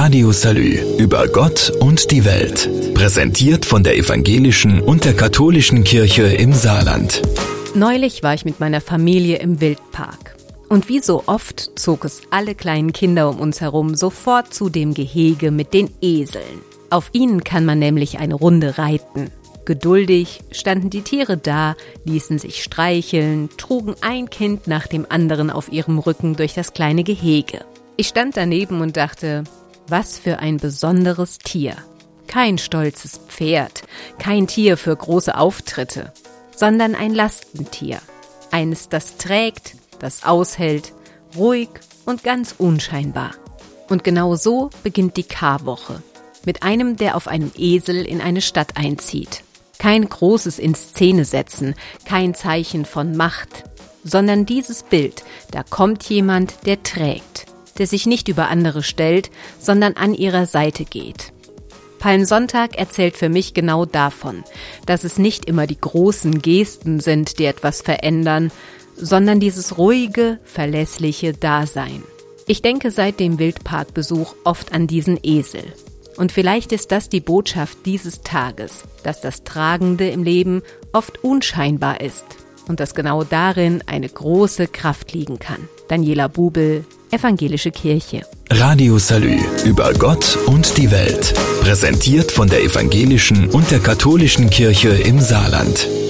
Radio Salü über Gott und die Welt. Präsentiert von der evangelischen und der katholischen Kirche im Saarland. Neulich war ich mit meiner Familie im Wildpark. Und wie so oft zog es alle kleinen Kinder um uns herum sofort zu dem Gehege mit den Eseln. Auf ihnen kann man nämlich eine Runde reiten. Geduldig standen die Tiere da, ließen sich streicheln, trugen ein Kind nach dem anderen auf ihrem Rücken durch das kleine Gehege. Ich stand daneben und dachte, was für ein besonderes Tier. Kein stolzes Pferd, kein Tier für große Auftritte, sondern ein Lastentier. Eines, das trägt, das aushält, ruhig und ganz unscheinbar. Und genau so beginnt die Karwoche. Mit einem, der auf einem Esel in eine Stadt einzieht. Kein großes In-Szene-Setzen, kein Zeichen von Macht, sondern dieses Bild, da kommt jemand, der trägt, der sich nicht über andere stellt, sondern an ihrer Seite geht. Palmsonntag erzählt für mich genau davon, dass es nicht immer die großen Gesten sind, die etwas verändern, sondern dieses ruhige, verlässliche Dasein. Ich denke seit dem Wildparkbesuch oft an diesen Esel. Und vielleicht ist das die Botschaft dieses Tages, dass das Tragende im Leben oft unscheinbar ist und dass genau darin eine große Kraft liegen kann. Daniela Bubel, Evangelische Kirche. Radio Salü über Gott und die Welt. Präsentiert von der evangelischen und der katholischen Kirche im Saarland.